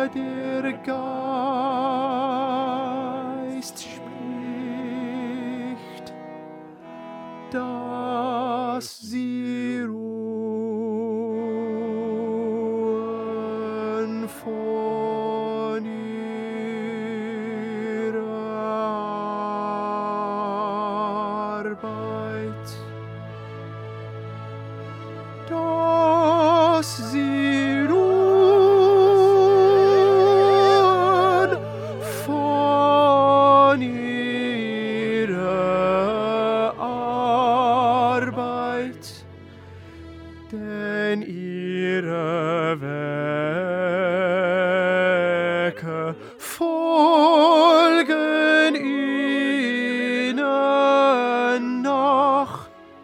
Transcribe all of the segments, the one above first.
der Geist spricht, dass sie ruhen von ihrer Arbeit, dass sie ruhen von ihrer Arbeit, denn ihre Werke folgen ihnen nach.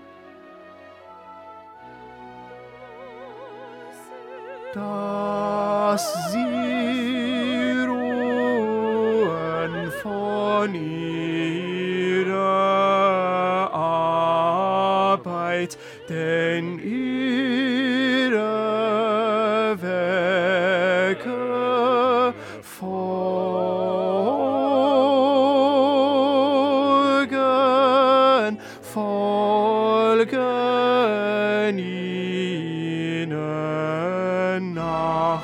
Dass sie ruhen von ihrer Arbeit, denn ihre Werke folgen ihnen nach.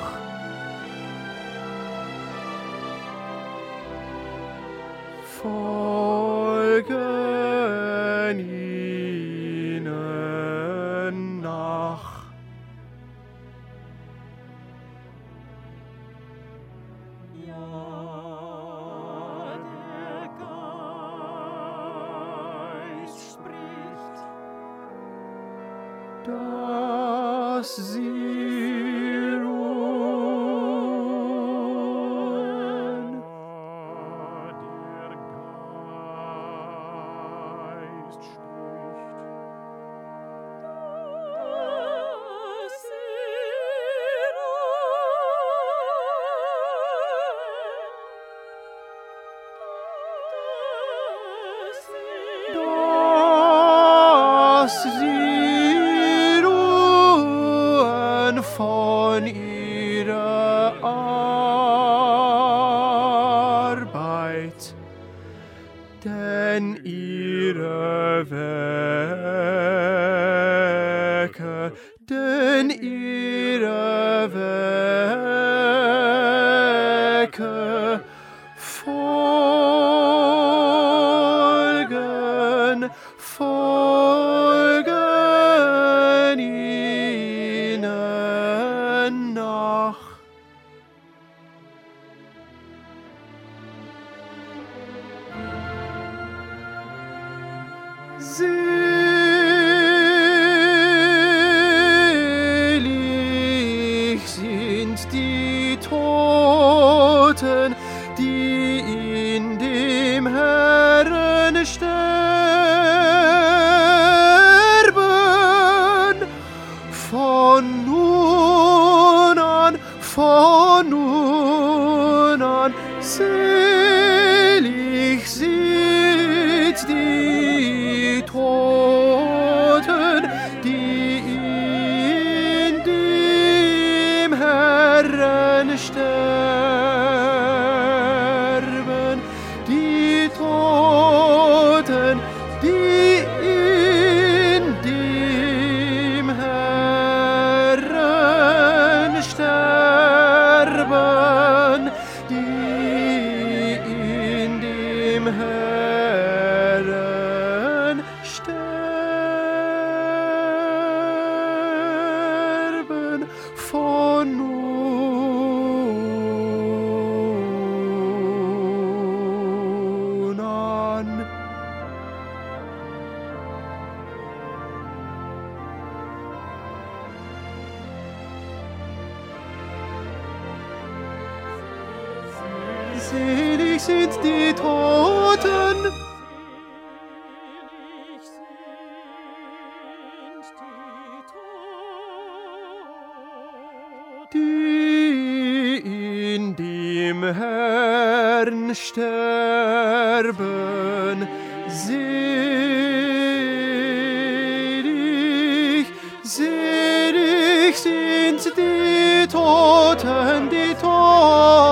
Folgen ihnen nach. Ja, der Geist spricht, dass sie ruhen. der Geist spricht, dass sie Dass sie ruhen von ihrer Arbeit, denn ihre Werke, folgen ihnen nach. Selig sind die Toten, die in dem Herrn sterben. Von nun an, selig sind die Toten, die in dem Herrn sterben. Die Toten, die in dem Herrn sterben, die in dem Herrn sterben, von nun an. Selig sind die Toten, die in dem Herrn sterben. Selig, selig sind die Toten, die Toten,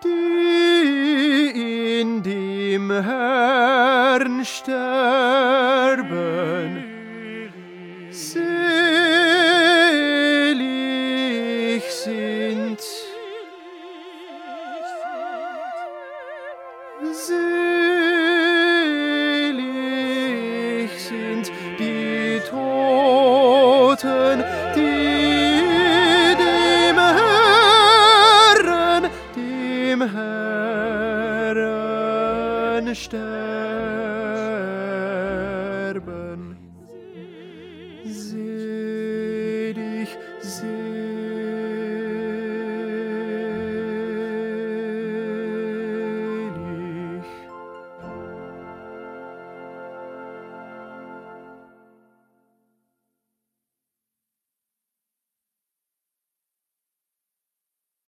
die in dem Herrn sterben. Selig sind